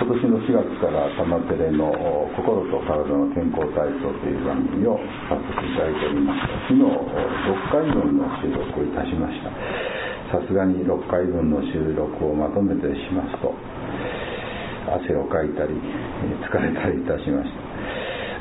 今年の4月から玉テレの心と体の健康体操という番組をさせていただいておりました。昨日6回分の収録をいたしました。さすがに6回分の収録をまとめてしますと汗をかいたり疲れたりいたしました。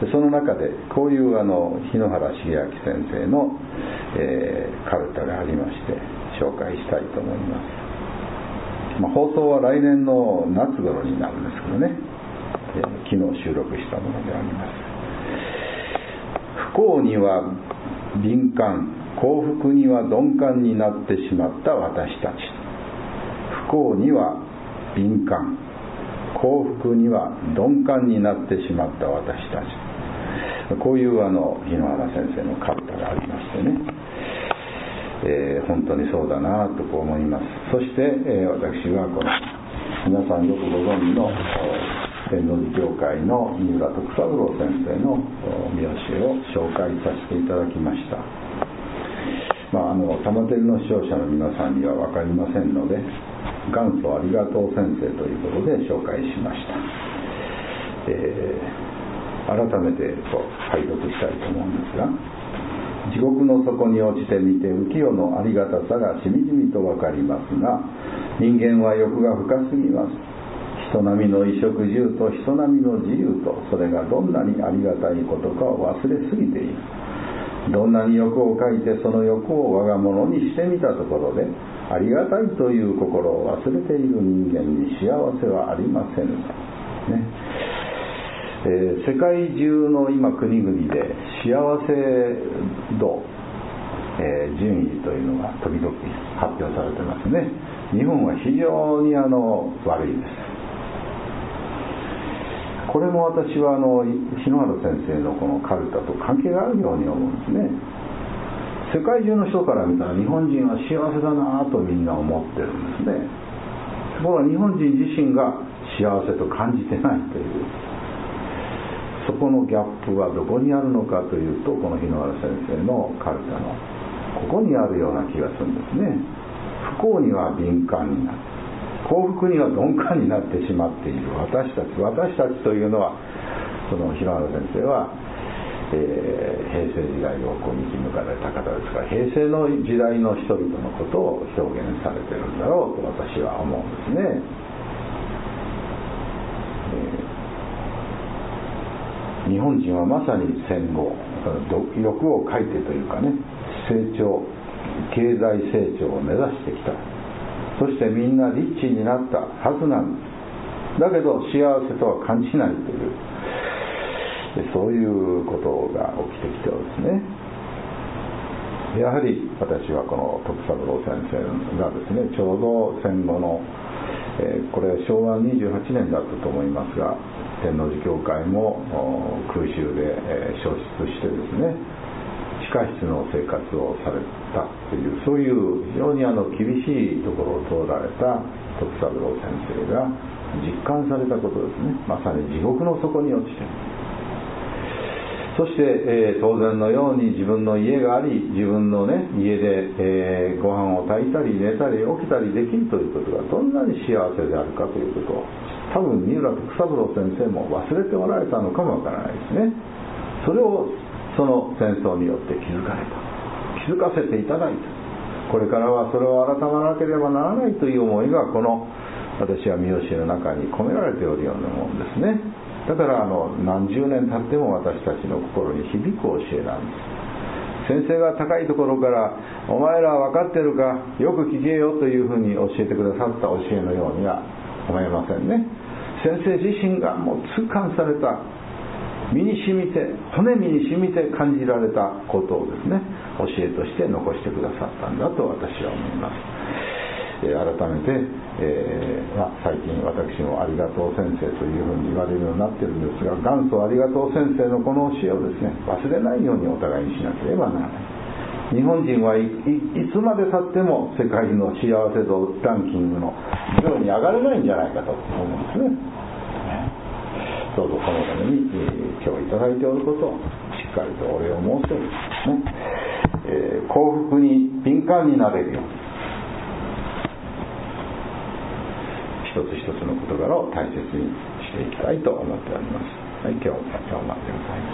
その中でこういう日野原茂明先生の、カルタがありまして紹介したいと思います。放送は来年の夏頃になるんですけどね、昨日収録したものであります。不幸には敏感、幸福には鈍感になってしまった私たち。不幸には敏感、幸福には鈍感になってしまった私たち。こういう日野原先生のカルタがありましてね、本当にそうだなと思います。そして、私はこの皆さんよくご存知の天王寺教会の三浦徳三郎先生の見教えを紹介させていただきました。玉テレの視聴者の皆さんには分かりませんので、元祖ありがとう先生ということで紹介しました。改めて拝読したいと思うんですが、地獄の底に落ちてみて浮世のありがたさがしみじみと分かりますが、人間は欲が深すぎます。人並みの衣食住と人並みの自由と、それがどんなにありがたいことかを忘れすぎている。どんなに欲をかいてその欲を我が物にしてみたところで、ありがたいという心を忘れている人間に幸せはありませんね。世界中の今国々で幸せ度、順位というのが時々発表されてますね。日本は非常に悪いです。これも私は日野原先生のこのカルタと関係があるように思うんですね。世界中の人から見たら日本人は幸せだなとみんな思ってるんですね。ところが日本人自身が幸せと感じてないという、そこのギャップはどこにあるのかというと、この日野原先生のカルタのここにあるような気がするんですね。不幸には敏感になる、幸福には鈍感になってしまっている私たちというのは、その日野原先生は、平成時代を生き抜かれた方ですから、平成の時代の人々のことを表現されているんだろうと私は思うんですね。日本人はまさに戦後欲をかいてというかね、成長、経済成長を目指してきた。そしてみんなリッチになったはずなんです。だけど幸せとは感じないという、そういうことが起きてきてますね。やはり私はこの徳三郎先生がですね、ちょうど戦後の、これ昭和28年だったと思いますが、天王寺教会も空襲で焼失してですね、地下室の生活をされたという、そういう非常に厳しいところを通られた徳三郎先生が実感されたことですね。まさに地獄の底に落ちて、そして、当然のように自分の家があり、自分のね家で、ご飯を炊いたり寝たり起きたりできるということがどんなに幸せであるかということを、多分三浦徳三郎先生も忘れておられたのかもわからないですね。それをその戦争によって気づかれた、気づかせていただいた。これからはそれを改まなければならないという思いが、この私は三好の中に込められておるようなもんですね。だから何十年経っても私たちの心に響く教えなんです。先生が高いところからお前らは分かってるか、よく聞けよというふうに教えてくださった教えのようには思えませんね。先生自身がもう痛感された、身に染みて骨身に染みて感じられたことをですね、教えとして残してくださったんだと私は思います。改めて、最近私もありがとう先生というふうに言われるようになっているんですが、元祖ありがとう先生のこの教えをですね、忘れないようにお互いにしなければならない。日本人はいつまで経っても世界の幸せ度ランキングの上に上がれないんじゃないかと思うんですね。どうぞこのために、今日いただいておることをしっかりとお礼を申せる、ね、幸福に敏感になれるように、一つ一つの事柄を大切にしていきたいと思っております。はい、今日も頑張ってください。